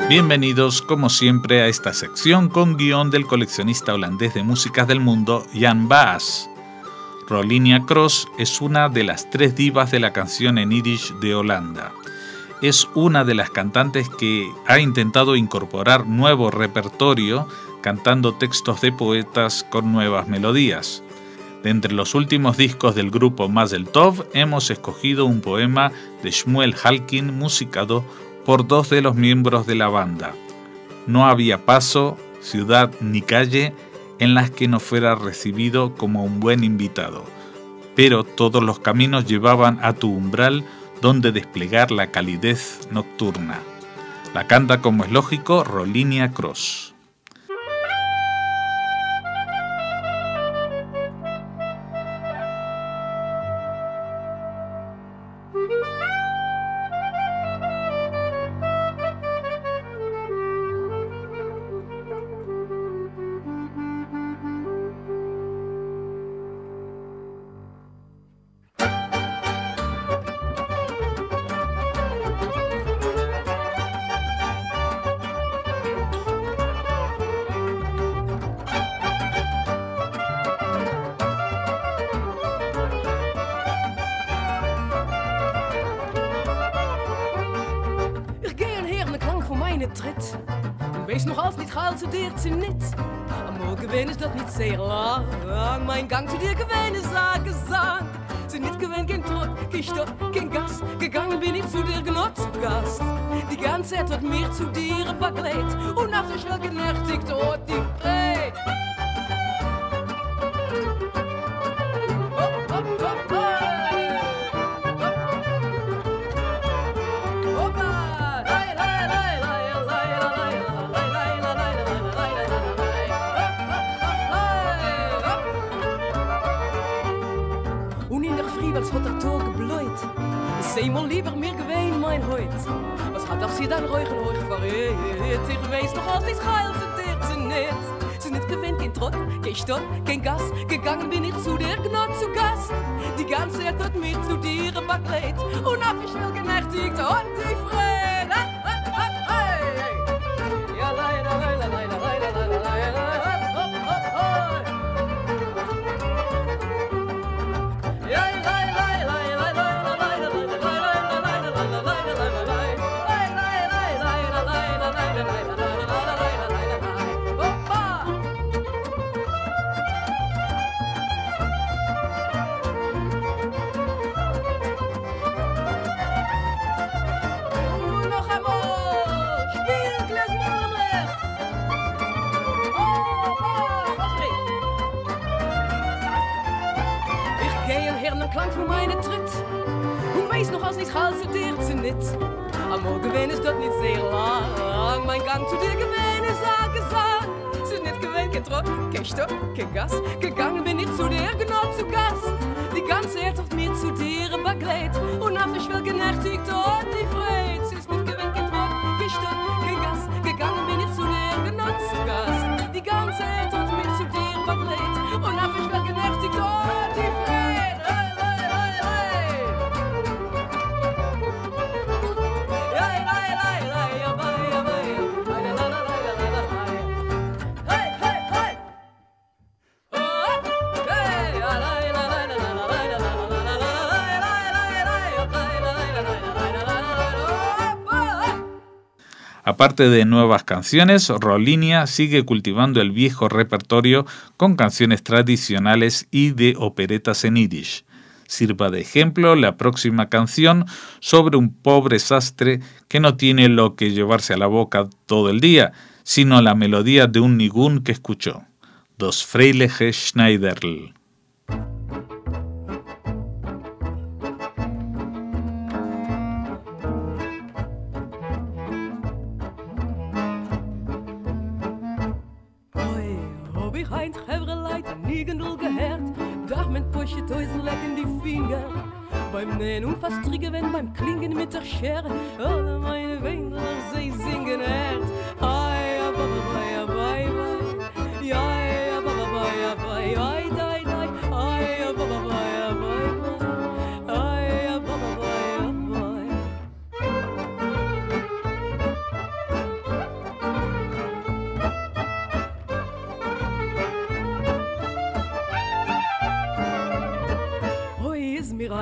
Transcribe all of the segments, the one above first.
Bienvenidos, como siempre, a esta sección con guión del coleccionista holandés de músicas del mundo, Jan Baas. Rolinia Cross es una de las 3 divas de la canción en Yiddish de Holanda. Es una de las cantantes que ha intentado incorporar nuevo repertorio cantando textos de poetas con nuevas melodías. De entre los últimos discos del grupo Mazel Tov hemos escogido un poema de Shmuel Halkin musicado por 2 de los miembros de la banda. No había paso, ciudad ni calle en las que no fuera recibido como un buen invitado, pero todos los caminos llevaban a tu umbral donde desplegar la calidez nocturna. La canta, como es lógico, Rolinia Cross. Tritt. Wees nog altijd niet gehalteerd ze niet. Am Morgen wen is dat niet zeer lang. Mein Gang zu dir gewähne sage sang. Sind nicht gewähnt, kein Trott, kein Stopp, kein Gast. Gegangen bin ich zu dir genutzt zu Gast. Die ganze Zeit hat mir zu dir begleitet. Und nach der Schwell genächtigt, oh, die Freit. Was hat er Tor gebläut? Sei mal lieber mir gewähn mein Heut. Was hat auch sie dann ruhig und ruhig verrät? Ich weiß noch als ich heil sind dir zu nett. Sie nicht gewähnt, kein Trott, kein Stopp, kein Gas. Gegangen bin ich zu dir, genau zu Gast. Die ganze Zeit hat mir zu dir begleitet. Und hab ich schnell genächtigt und die Freude. Ja, leider, leider, leider, leider, leider, leider. Klang voor meine Tritt. Und weiß noch, als ich halte dir zu nit. Am Morgen wen ist das nicht sehr lang. Mein Gang zu dir gewähne, sage, sag. Sind nicht gewähnt, kein Trott, kein Stopp, kein Gas. Gegangen bin ich zu dir, genau zu Gast. Die ganze Zeit hat mir zu dir begleitet. Und auf ich will genächtigt, oh, die Freude. Sie ist nicht gewähnt, kein Trott, kein Stopp, kein Gas. Gegangen bin ich zu dir, genau zu Gast. Die ganze Zeit hat mir zu dir begleitet. Und auf ich will genächtigt, oh, die Freude. Aparte de nuevas canciones, Rolinia sigue cultivando el viejo repertorio con canciones tradicionales y de operetas en Yiddish. Sirva de ejemplo la próxima canción sobre un pobre sastre que no tiene lo que llevarse a la boca todo el día, sino la melodía de un nigún que escuchó, Das Freiliche Schneiderl. Beim Nähen und fast Trigger, wenn beim Klingen mit der Schere alle meine Wände, sie singen hört. Ai, ja, bye, bye, bye, bye. Ja, ja, bye, bye, bye, bye, bye, bye. Ai, ja, bye, bye, bye, bye. Ai, ja, bye, bye, bye.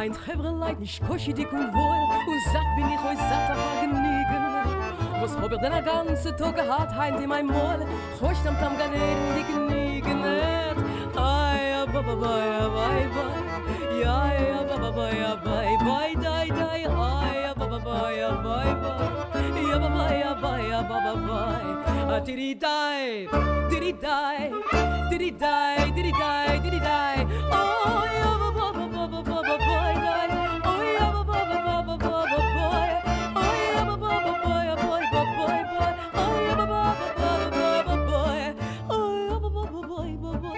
heint Hebreleit nicht koschi dick und wohl und satt bin ich euch satt auf Genügen. Was hab ich denn a ganze Tag gehabt heint in mein Moll? Hocht am Ganeden die Genügen. Ay, ba ba ba bye bye. Ja, ja, ba ba ba bye bye dai dai. Ay, ba ba ba bye bye. Ja, ba ba ba bye. Did he die? Did he die? Did he die? Did he die? Did he die? Oh, yeah, ba ba ba ba ba ba bye die. Oh, yeah, ba ba ba ba ba ba bye. Oh, yeah, ba ba ba ba bye bye bye bye. Oh, yeah, ba ba ba ba ba bye. Oh, yeah, ba ba ba bye bye bye.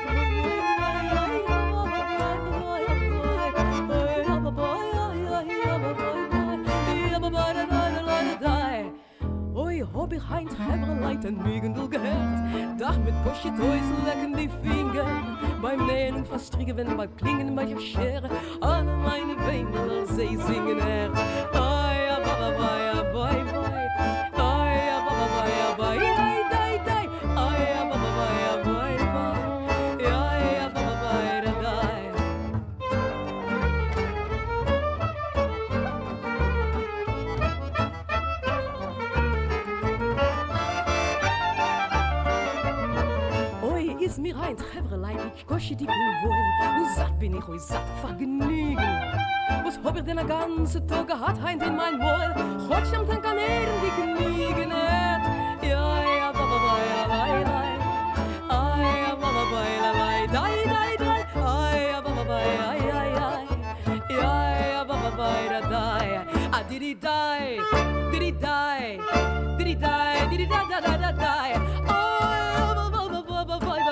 Hab ich heint Hebreleit en Mügendl gehört. Dach mit Poschetoisen lecken die Finger. Beim Nähen und Verstricken, wenn beim Klingen bei der Schere. Alle meine Beine als sie singen her. Ay, ja, ba, ba, ba, ja, bye, bye. Ay, ja, ba, ba, ba, ja, bye, dai, dai, dai. Ay, ja, ba, ba, ba, ja, bye, bye. Ja, ja, ba, ba, ba, ja, dai. Is mir ein Hebreleit, ich kosche die wohl und satt bin ich euch satt Vergnügen. Was hab ich denn a ganze Tag gehabt heint in mein Wohl? Hotsch am Tankaneren die Genügen. Ja, ja, ba ba ba ja, lai lai. Ay, ja, ba ba ba ja, lai dai dai dai. Ay, ja, ba ba ba ja, ja, ja. Ja, ja, ba ba ba ja, dai. Ah, did he die? Did he die? Did he die? Did he die? Da da da die. Oh, ja, ba ba ba ba ba ba.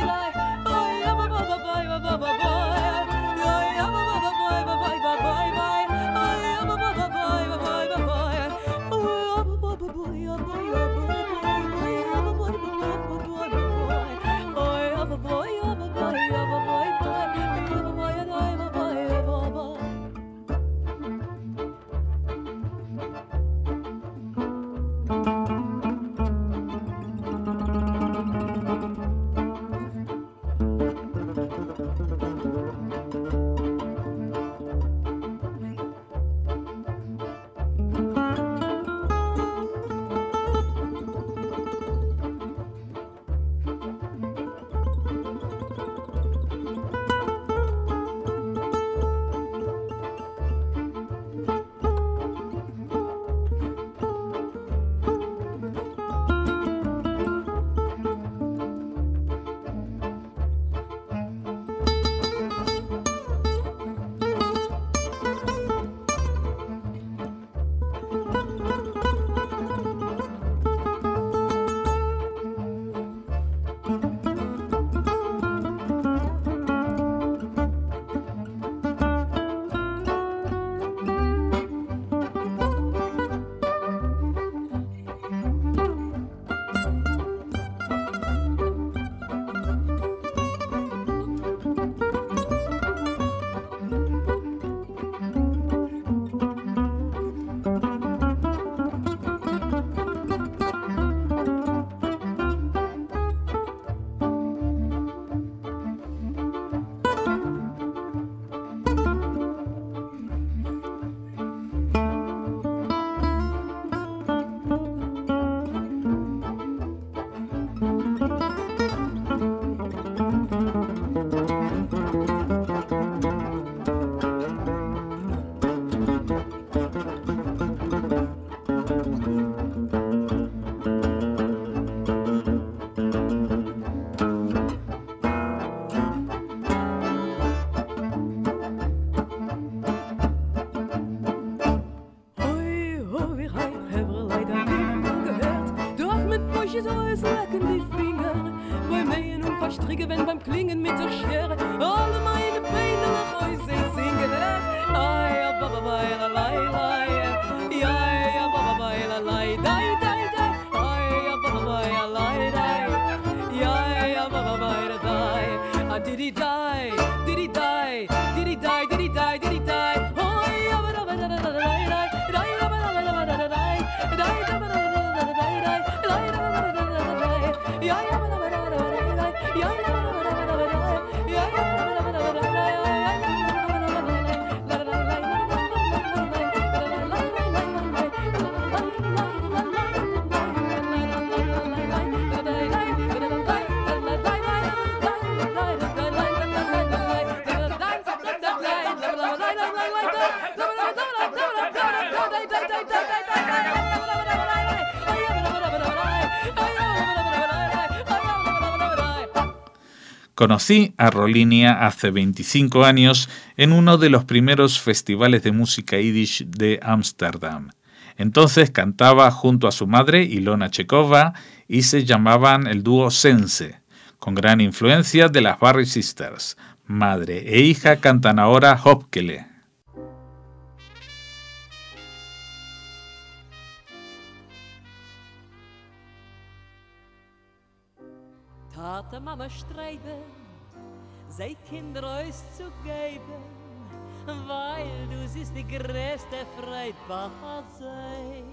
Verstricke, wenn beim Klingen mit der Schere alle meine Beine nach euch singen. Ay, ja, ba, ba, ba, la, lai, lai. Ja, ja, ba, ba, ba, la, lai, dai, dai, dai. Ay, ja, ba, ba, ba, ja, lai, lai. Ja, ja, ba, ba, ba, la, dai. Ah, did he die? Did he die? Did he die? Did he die? Did he die? Ay, ja, ba, ba, ba, la, la, la, la, la, la, la, ba, la, la, la, la, la, la, la, la, ba, la, la, la, la, la, la, la, ja, ja, ba, la, la, la, la, la, la, ja, ja, Conocí a Rolinia hace 25 años en uno de los primeros festivales de música yiddish de Ámsterdam. Entonces cantaba junto a su madre, Ilona Chekova, y se llamaban el dúo Sense, con gran influencia de las Barry Sisters. Madre e hija cantan ahora Hopkele. Tate Mama streiben, sei Kinder auszugeben, weil du siehst die größte Freude bei sei.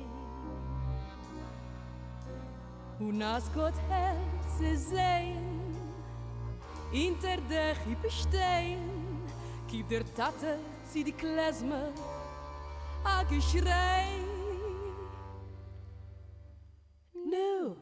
Und als Gott Herz zu sehen, hinter dich bestehen, gib der Tate sie die Klezme, a Geschrei. Nu,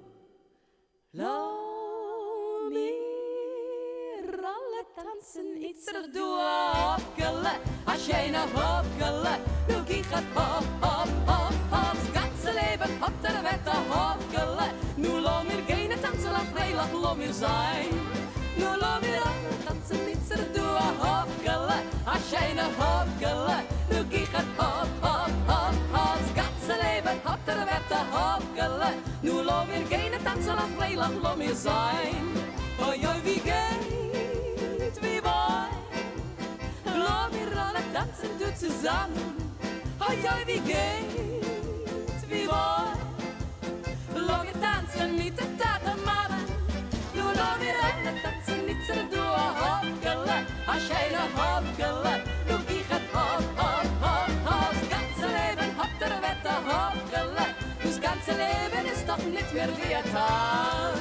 lass mir alle tanzen, itzer du Hopkele, a schöne Hopkele, du giechet hop, hop, hop, hop, das ganze Leben hat der Wetter Hopkele, nu lass mir gehen tanzen, lass freilich, lass mir sein, nu lass mir alle tanzen, itzer du Hopkele, a schöne Hopkele, du giechet hop, hop, hop, hop, das ganze Leben hat der Wetter Hopkele, nu lass mir gehen tanzen, lass freilich, lass mir sein, oi, oi, wie geht, wie weit, lass mir alle tanzen, du zusammen, oi, oi, wie geht, wie weit, lass mir tanzen mit der Tate Mama, nu lass mir alle tanzen, nicht so du a Hopkele, a schöne Hopkele, du giechet hop, hop, hop, hop, das ganze Leben hat der Wetter Hopkele, das ganze Leben ist doch nicht mehr wie ein Tag.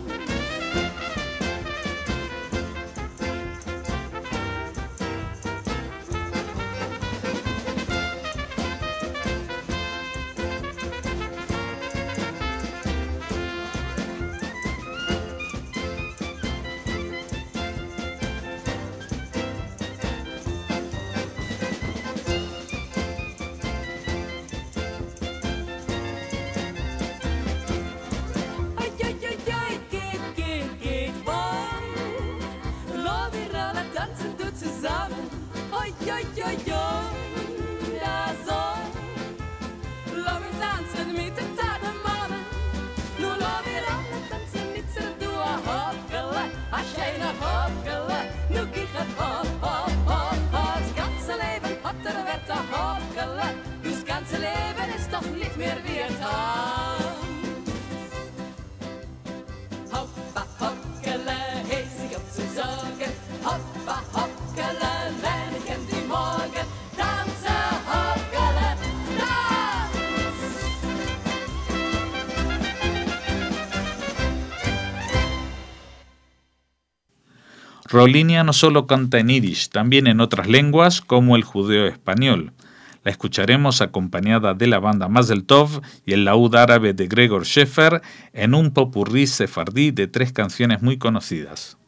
Rolinia no solo canta en yiddish, también en otras lenguas como el judeo-español. La escucharemos acompañada de la banda Mazel Tov y el laúd árabe de Gregor Schaeffer en un popurrí sefardí de 3 canciones muy conocidas.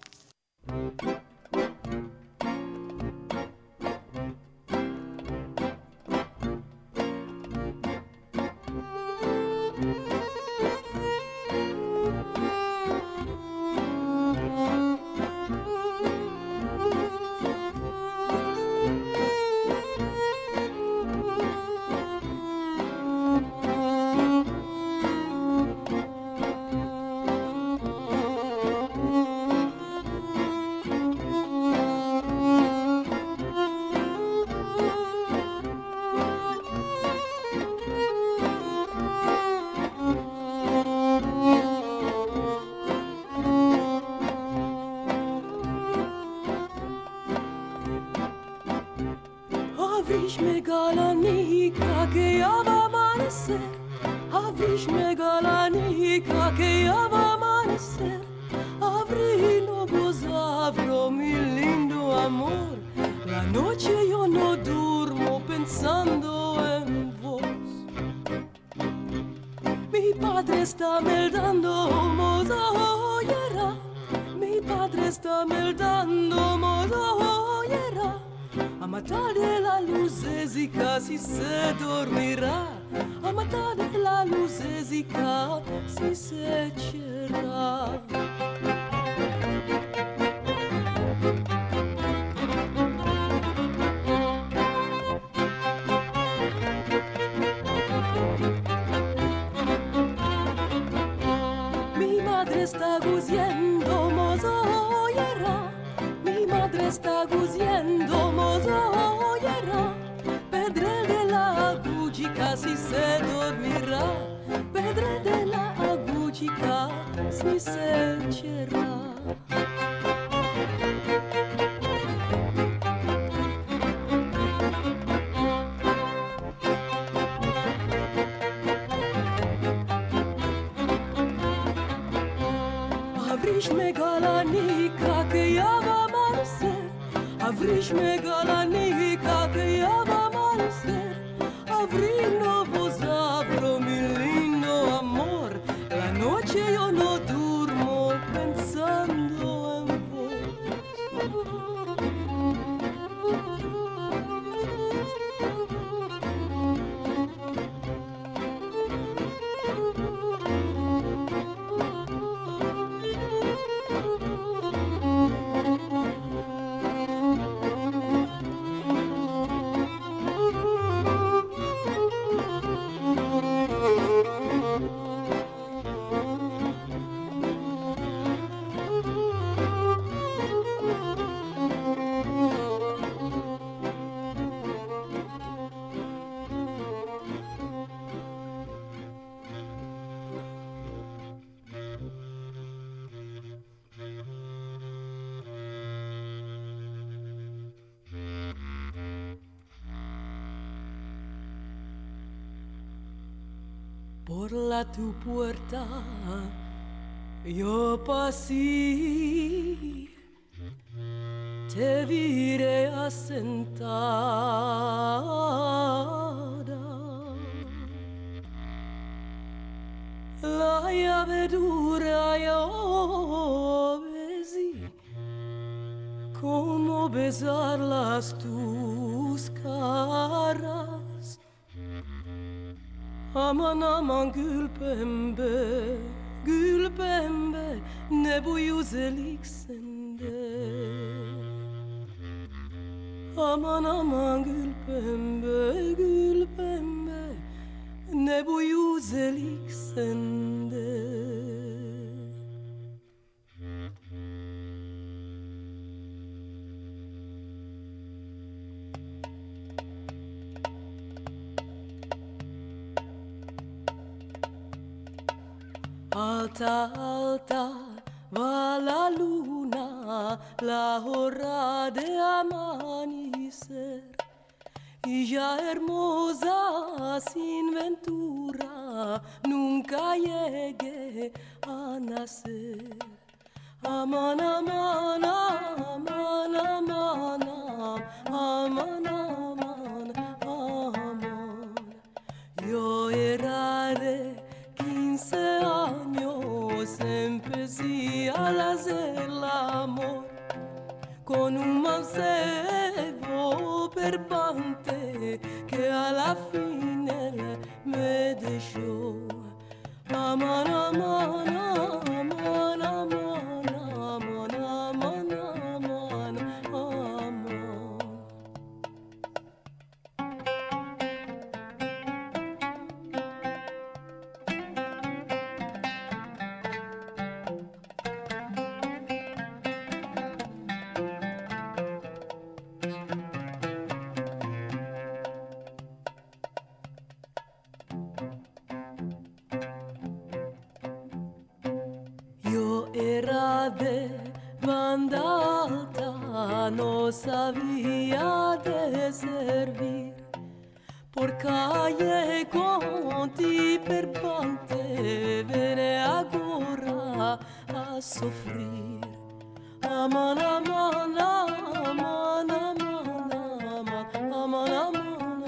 está guziendo mozoyera. Pedre de la aguji casi se dormirá. Pedre de la aguji casi se echará. Avrish megalanika que ya va a amanecer. Avrish megalanika que ya va a amanecer. Avril novos abro mi lindo amor. La noche yo no durmo pensando en vos. Por la tu puerta yo pasé, te viré asentada. La llave dura yo besé, como besarlas tus caras. Aman aman gül pembe ne bu yüzelik sende. Aman aman gül pembe ne bu yüzelik sende. Alta, alta va la luna, la hora de amanecer. Y ya hermosa sin ventura, nunca llegué a nacer. Aman, aman, aman, aman, aman, aman, aman. Yo era de 15 años, empecé a hacer el amor con un mancebo perpante que a la fin él me dejó. Aman, aman, aman, aman, aman, aman, aman, aman. Era de banda alta, no sabía de servir. Por calle con ti perpante, vene agora a sofrir. Aman, aman, aman, aman, aman, aman, aman,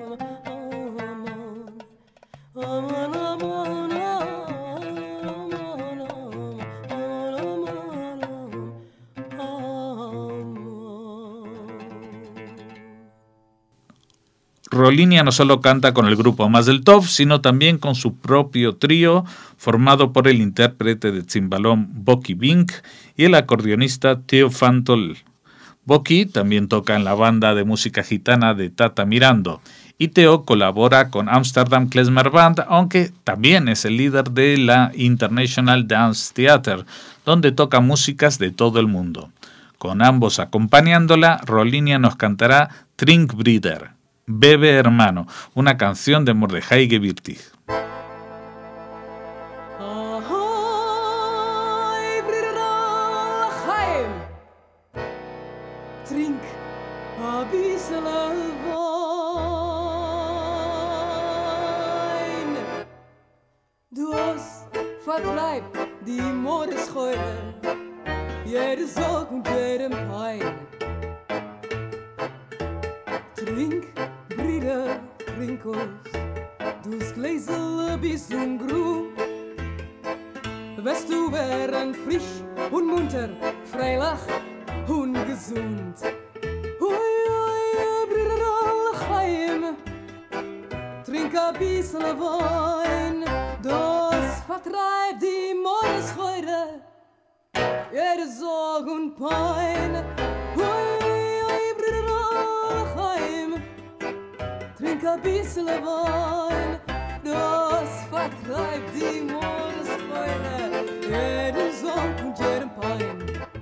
aman, aman, aman. Rolinia no solo canta con el grupo Mazel Tov, sino también con su propio trío, formado por el intérprete de cimbalón Boki Bink y el acordeonista Theo Fantol. Boki también toca en la banda de música gitana de Tata Mirando, y Theo colabora con Amsterdam Klezmer Band, aunque también es el líder de la International Dance Theater, donde toca músicas de todo el mundo. Con ambos acompañándola, Rolinia nos cantará Trinkbrider, Bebe Hermano, una canción de Mordechai Gewirtig. Trink a bissel Wein. Du hast vertreibt die Modescheure, jede Sorg und jedem Pein. Trink, Brüder, trink uns, du's Gläsel bis zum Grün. Wirst du werden frisch und munter, freilich und gesund. Ui, Brüder, Chaim, trink a bissel Wein, das vertreibt die Modescheure, jede Sorg und Pein. Ui, Brüder, Chaim, trink a bissel Wein, das vertreibt die Modescheure, jede Sorg und jeden Pein.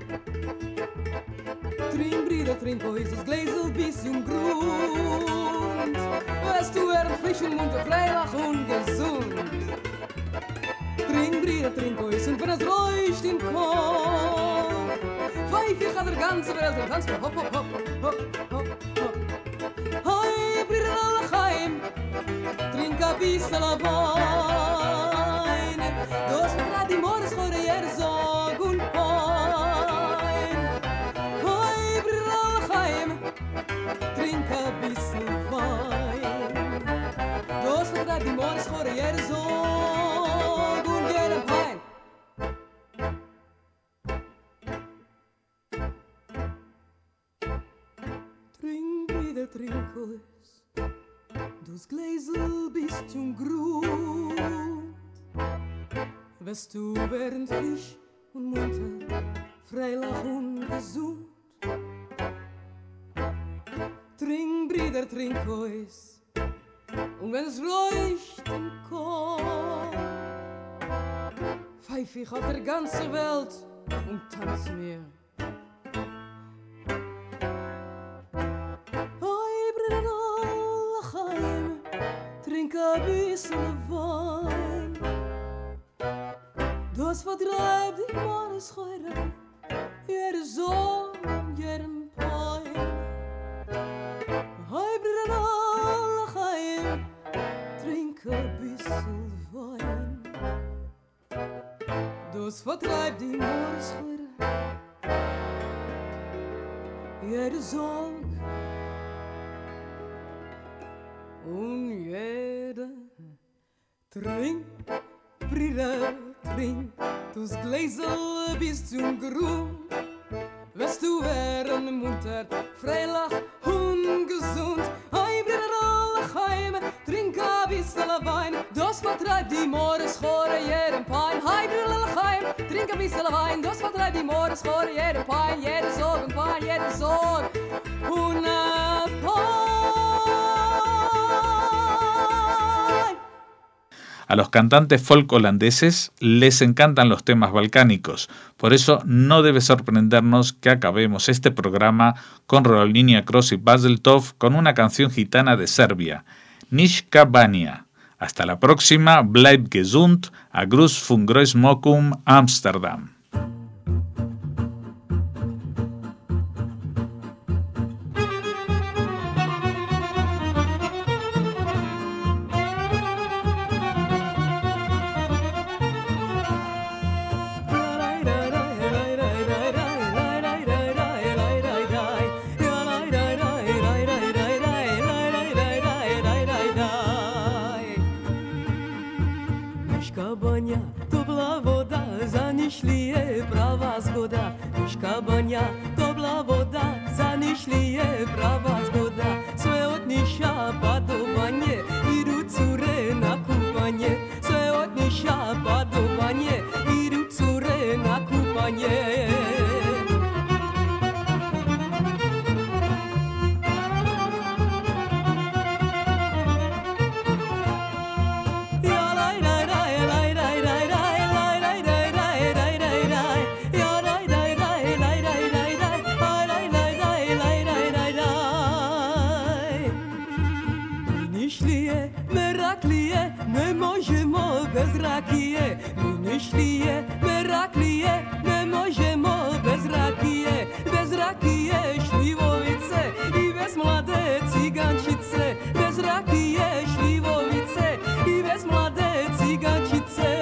Trink, Brüder, trink euch das Gläsel bis zum Grund. Wirst du werden frisch und munter, freilich und gesund. Trink, Brüder, trink euch und wenn es leucht im Kopf, pfeif ich an der ganzen Welt und tanzt hopp, hopp, hopp, hopp, hopp, hopp. Hey, Brüder, Chaim, trink a bissel Wein, das vertreibt die Modescheure, jede Sorg und Pein. Hey, Brüder, Chaim, trink a bissel Wein, das vertreibt die Modescheure, jede Sorg und jeden Pein. Trink, Brüder, trink uns, das Gläsel bis zum Grund. Wirst du werden frisch und munter, freilich und gesund. Trink, Brüder, trink uns, und wenn es leucht im Kopf, pfeif ich auf der ganzen Welt und tanz mir. Trink a bissel Wein, das vertreibt die Modescheure, jede Sorg und jeden Pein. Hey, Brüder, Chaim, trink a bissel Wein, das vertreibt die Modescheure, jede Sorg und jeder trink, Brüder, trink, das Gläsel bis zum Grund. Wirst du werden munter, freilich und gesund. Hey, Brüder, Chaim, trink a bissel Wein, das vertreibt die Modescheure, jeden Pein. Hey, Brüder, Chaim, trink a bissel Wein, das vertreibt die Modescheure, jeden Pein, jede Sorg und Pein, jede Sorg und Pein. A los cantantes folk holandeses les encantan los temas balcánicos, por eso no debe sorprendernos que acabemos este programa con Rolinia Kross y Bazeltov con una canción gitana de Serbia, Niška Banja. Hasta la próxima, bleib gesund, a Gruß von Groß Mokum, Amsterdam. Niška Banja, topla voda, za Nišlije prava zgoda. Sve od Niša pa do Banje, idu cure na kupanje. Sve od Niša pa do Banje, idu cure na kupanje. Meraklije, ne možemo bez rakije. Mi nišlije, meraklije, ne možemo bez rakije. Bez rakije šljivovice i bez mlade cigančice. Bez rakije šljivovice i bez mlade cigančice.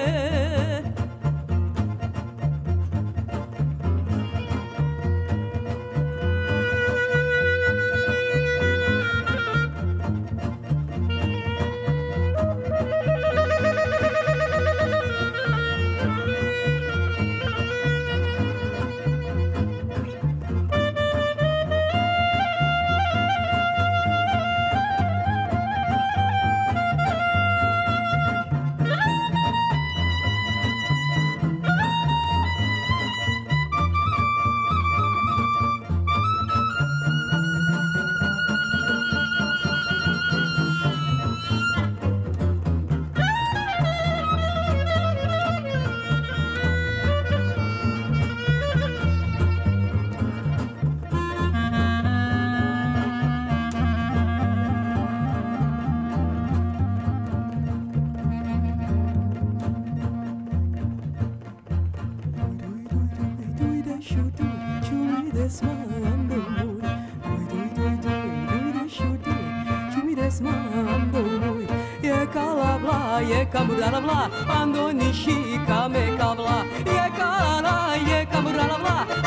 Kamurana vla, ando nishi kame kavla, je kalana, je kamurana vla,